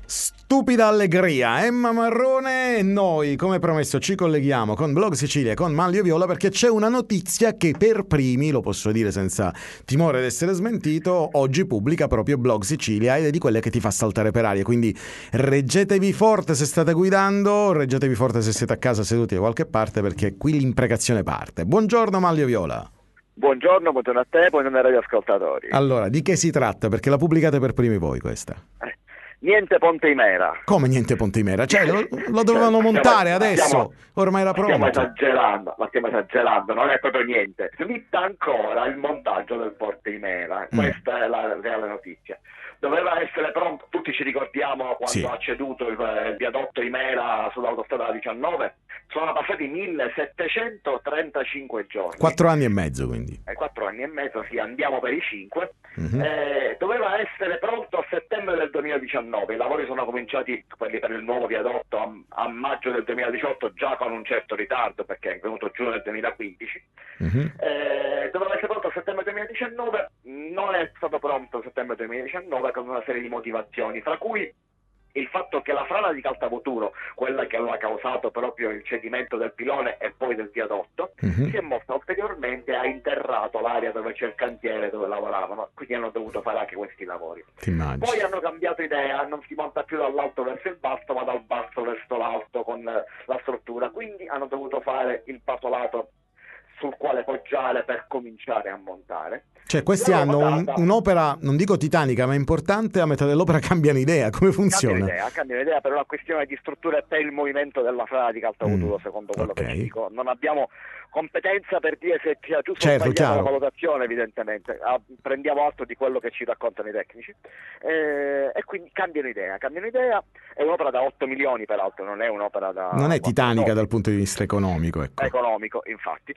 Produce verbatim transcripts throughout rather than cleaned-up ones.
Stupida allegria, Emma Marrone e noi, come promesso, ci colleghiamo con Blog Sicilia e con Manlio Viola perché c'è una notizia che per primi, lo posso dire senza timore di essere smentito, oggi pubblica proprio Blog Sicilia ed è di quelle che ti fa saltare per aria, quindi reggetevi forte se state guidando, reggetevi forte se siete a casa seduti da qualche parte perché qui l'imprecazione parte. Buongiorno Manlio Viola. Buongiorno, buongiorno a te, buongiorno ai radioascoltatori. Allora, di che si tratta? Perché la pubblicate per primi voi questa. Eh. Niente Ponte Imera. Come niente Ponte Imera? Cioè lo, lo dovevano Cioè, montare stiamo, adesso, stiamo, ormai era pronto. Stiamo esagerando, ma stiamo esagerando, non è proprio niente. Slitta ancora il montaggio del Ponte Imera, mm. questa è la reale notizia. Doveva essere pronto, tutti ci ricordiamo quando sì. ha ceduto il, il viadotto Imera sull'autostrada diciannove, sono passati millesettecentotrentacinque giorni. Quattro anni e mezzo quindi. Eh, quattro anni e mezzo, sì, andiamo per i cinque. Mm-hmm. Eh, doveva essere pronto a settembre del duemiladiciannove, i lavori sono cominciati, quelli per il nuovo viadotto, a, a maggio del duemiladiciotto, già con un certo ritardo perché è venuto giugno del duemilaquindici. Mm-hmm. Eh, doveva essere pronto a settembre duemiladiciannove, non è stato pronto a settembre duemiladiciannove con una serie di motivazioni, fra cui il fatto che la frana di Caltavoturo, quella che aveva causato proprio il cedimento del pilone e poi del viadotto, mm-hmm. si è mossa ulteriormente e ha interrato l'area dove c'è il cantiere dove lavoravano, quindi hanno dovuto fare anche questi lavori. Poi hanno cambiato idea, non si monta più dall'alto verso il basso ma dal basso verso l'alto con la struttura, quindi hanno dovuto fare il pasolato sul quale poggiare per cominciare a montare. Cioè questi hanno un, un'opera, non dico titanica, ma importante, a metà dell'opera cambiano idea, come funziona? Cambiano idea, cambiano idea per una questione di strutture per il movimento della frana di Caltavoturo, mm, secondo quello okay. che ci dico. Non abbiamo competenza per dire se sia giusto certo, o sbagliata chiaro. la valutazione, evidentemente. Ah, prendiamo atto di quello che ci raccontano i tecnici. Eh, e quindi cambiano idea, cambiano idea. È un'opera da otto milioni, peraltro, non è un'opera da... Non è titanica dal punto di vista economico, ecco. Economico, infatti.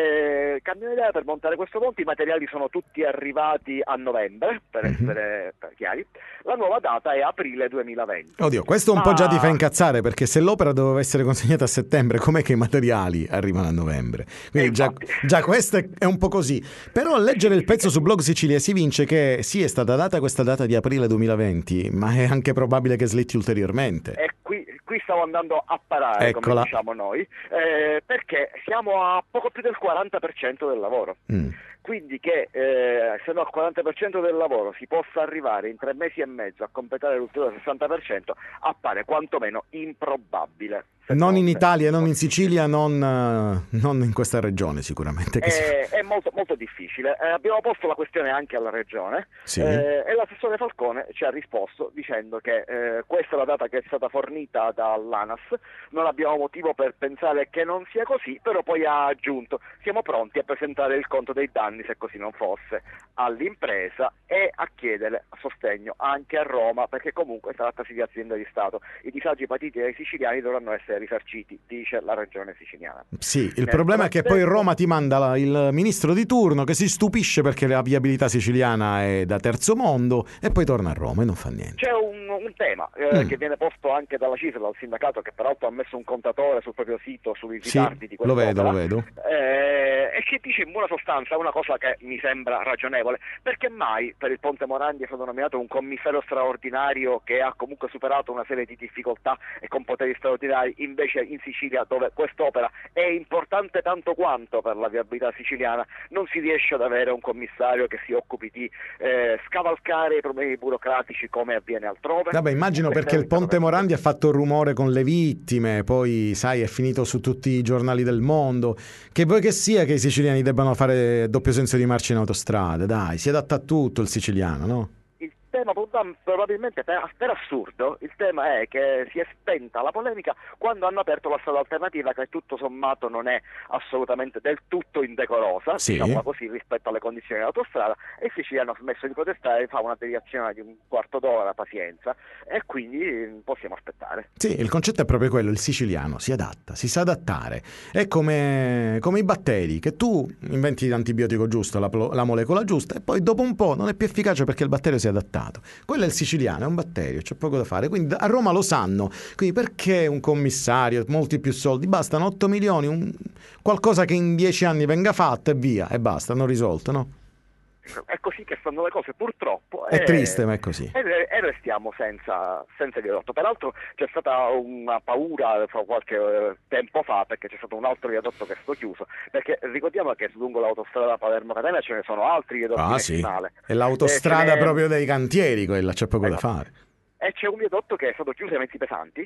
Eh, cambiano idea per montare questo ponte, i materiali sono tutti arrivati a novembre, per mm-hmm. essere per chiari. La nuova data è aprile duemilaventi. Oddio, questo un Ma... po' già ti fa incazzare, perché se l'opera doveva essere consegnata a settembre, com'è che i materiali arrivano a novembre? Quindi già, già questo è un po' così. Però a leggere il pezzo su Blog Sicilia si vince che sì, è stata data questa data di aprile duemilaventi, ma è anche probabile che slitti ulteriormente. E qui, qui stavo andando a parare, Eccola. come diciamo noi, eh, perché siamo a poco più del quaranta per cento del lavoro. Mm. Quindi che eh, essendo al quaranta per cento del lavoro si possa arrivare in tre mesi e mezzo a completare l'ulteriore sessanta per cento appare quantomeno improbabile. Non in Italia, non in Sicilia, non, uh, non in questa regione sicuramente. Che è, è molto, molto difficile. Eh, abbiamo posto la questione anche alla regione sì. eh, e l'assessore Falcone ci ha risposto dicendo che eh, questa è la data che è stata fornita dall'ANAS, non abbiamo motivo per pensare che non sia così, però poi ha aggiunto siamo pronti a presentare il conto dei danni se così non fosse all'impresa e a chiedere sostegno anche a Roma perché comunque trattasi di azienda di Stato. I disagi patiti dai siciliani dovranno essere risarciti, dice la regione siciliana. Sì, il Nel problema è che poi tempo... Roma ti manda la, il ministro di turno che si stupisce perché la viabilità siciliana è da terzo mondo e poi torna a Roma e non fa niente. C'è un, un tema eh, mm. che viene posto anche dalla CISL, dal sindacato, che peraltro ha messo un contatore sul proprio sito sui sì, ritardi di lo quest'opera. vedo, lo vedo. Eh, e che dice in buona sostanza una cosa che mi sembra ragionevole, perché mai per il Ponte Morandi è stato nominato un commissario straordinario che ha comunque superato una serie di difficoltà e con poteri straordinari, invece in Sicilia dove quest'opera è importante tanto quanto per la viabilità siciliana non si riesce ad avere un commissario che si occupi di eh, scavalcare i problemi burocratici come avviene altrove. Vabbè, immagino perché il Ponte Morandi ha fatto rumore con le vittime, poi sai è finito su tutti i giornali del mondo, che vuoi che sia che i siciliani debbano fare doppio senso di marcia in autostrada, dai, si adatta a tutto il siciliano, no? tema probabilmente per, per assurdo, il tema è che si è spenta la polemica quando hanno aperto la strada alternativa, che tutto sommato non è assolutamente del tutto indecorosa, sì. diciamo così, rispetto alle condizioni dell'autostrada, e i siciliani hanno smesso di protestare, fa una deviazione di un quarto d'ora, pazienza, e quindi possiamo aspettare. Sì, il concetto è proprio quello, il siciliano si adatta, si sa adattare, è come, come i batteri, che tu inventi l'antibiotico giusto, la, la molecola giusta, e poi dopo un po' non è più efficace perché il batterio si è adattato. Quello è il siciliano, è un batterio, c'è poco da fare, quindi a Roma lo sanno, quindi perché un commissario, molti più soldi, bastano otto milioni, un, qualcosa che in dieci anni venga fatto e via, e basta, hanno risolto, no? È così che stanno le cose, purtroppo. È e, triste, ma è così. E, e restiamo senza, senza viadotto. Peraltro c'è stata una paura qualche eh, tempo fa, perché c'è stato un altro viadotto che è stato chiuso, perché ricordiamo che lungo l'autostrada Palermo-Catania ce ne sono altri viadotti Ah in sì, finale. è l'autostrada eh, proprio dei cantieri quella, c'è poco esatto. da fare. E c'è un viadotto che è stato chiuso ai mezzi pesanti,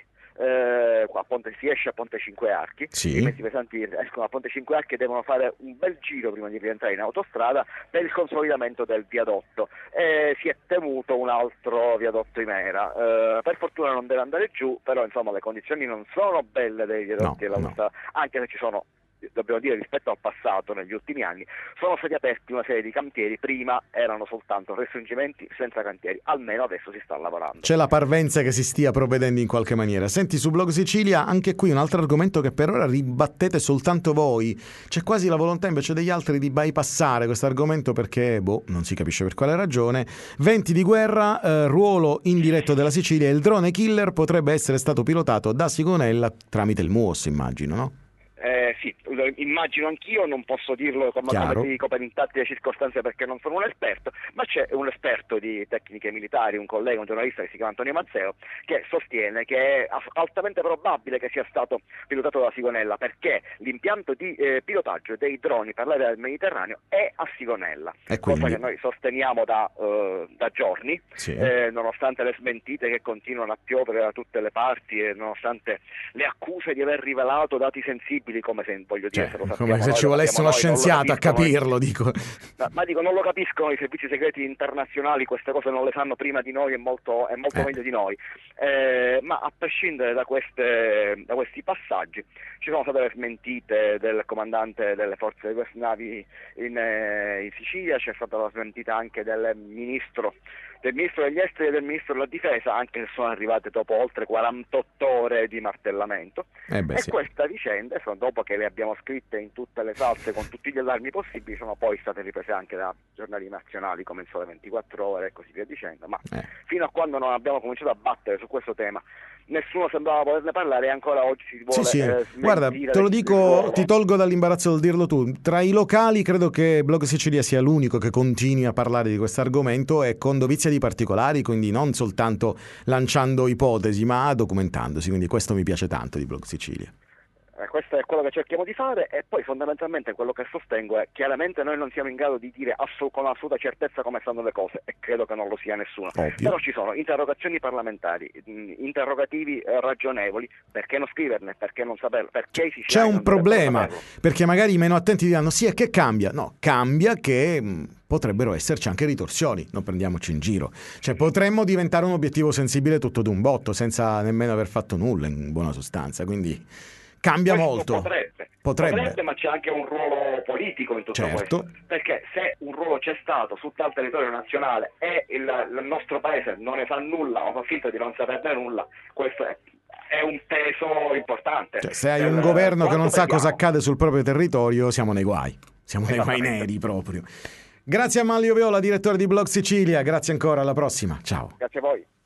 eh, qua a Ponte, si esce a Ponte Cinque Archi, Sì. i mezzi pesanti escono a Ponte Cinque Archi e devono fare un bel giro prima di rientrare in autostrada per il consolidamento del viadotto. E si è temuto un altro viadotto in era, eh, per fortuna non deve andare giù, però insomma le condizioni non sono belle dei viadotti No, dell'autostrada, no. Anche se ci sono, dobbiamo dire, rispetto al passato, negli ultimi anni sono stati aperti una serie di cantieri. Prima erano soltanto restringimenti senza cantieri, almeno adesso si sta lavorando. C'è la parvenza che si stia provvedendo in qualche maniera. Senti, su Blog Sicilia anche qui un altro argomento che per ora ribattete soltanto voi. C'è quasi la volontà invece degli altri di bypassare questo argomento perché, boh, non si capisce per quale ragione. Venti di guerra, eh, ruolo indiretto della Sicilia, il drone killer potrebbe essere stato pilotato da Sigonella tramite il M U O S, immagino, no? Eh, sì, immagino anch'io, non posso dirlo come, come dico per intatte circostanze perché non sono un esperto, ma c'è un esperto di tecniche militari, un collega, un giornalista che si chiama Antonio Mazzeo, che sostiene che è altamente probabile che sia stato pilotato da Sigonella, perché l'impianto di eh, pilotaggio dei droni per l'area del Mediterraneo è a Sigonella, e quindi... cosa che noi sosteniamo da, uh, da giorni, sì. eh, nonostante le smentite che continuano a piovere da tutte le parti e nonostante le accuse di aver rivelato dati sensibili, come se, voglio dire, cioè, se lo come sappiamo se noi, ci lo volesse uno noi, scienziato a capirlo, noi. dico. Ma, ma dico, non lo capiscono i servizi segreti internazionali, queste cose non le sanno prima di noi e molto, è molto eh. meglio di noi. Eh, ma a prescindere da, queste, da questi passaggi, ci sono state le smentite del comandante delle forze di queste navi in, eh, in Sicilia, c'è stata la smentita anche del ministro del ministro degli esteri e del ministro della difesa, anche se sono arrivate dopo oltre quarantotto ore di martellamento. Eh beh, e sì. questa vicenda, sono, dopo che le abbiamo scritte in tutte le salse con tutti gli allarmi possibili, sono poi state riprese anche da giornali nazionali come il Sole ventiquattro Ore e così via dicendo, ma eh. fino a quando non abbiamo cominciato a battere su questo tema nessuno sembrava volerne parlare, e ancora oggi si vuole sì, sì. Eh, guarda, te lo dico, ti tolgo dall'imbarazzo del dirlo tu. Tra i locali credo che Blog Sicilia sia l'unico che continui a parlare di questo argomento e con dovizia di particolari, quindi non soltanto lanciando ipotesi ma documentandosi, quindi questo mi piace tanto di Blog Sicilia. Eh, questo è quello che cerchiamo di fare, e poi fondamentalmente quello che sostengo è chiaramente noi non siamo in grado di dire assu- con assoluta certezza come stanno le cose, e credo che non lo sia nessuno. Ovvio. Però ci sono interrogazioni parlamentari, mh, interrogativi eh, ragionevoli. Perché non scriverne? Perché non saperlo? Perché i C'è un problema, perché magari i meno attenti diranno sì, e che cambia? No, cambia che mh, potrebbero esserci anche ritorsioni, non prendiamoci in giro. Cioè potremmo diventare un obiettivo sensibile tutto d'un botto senza nemmeno aver fatto nulla, in buona sostanza, quindi cambia questo molto. Potrebbe. Potrebbe. potrebbe, ma c'è anche un ruolo politico in tutto certo. questo, perché se un ruolo c'è stato sul tal territorio nazionale e il, il nostro paese non ne sa nulla o fa finta di non saperne nulla, questo è, è un peso importante. Cioè, se hai del, un governo che non sa vediamo. cosa accade sul proprio territorio, siamo nei guai, siamo nei guai neri proprio. Grazie a Manlio Viola, direttore di Blog Sicilia, grazie ancora, alla prossima, ciao. Grazie a voi.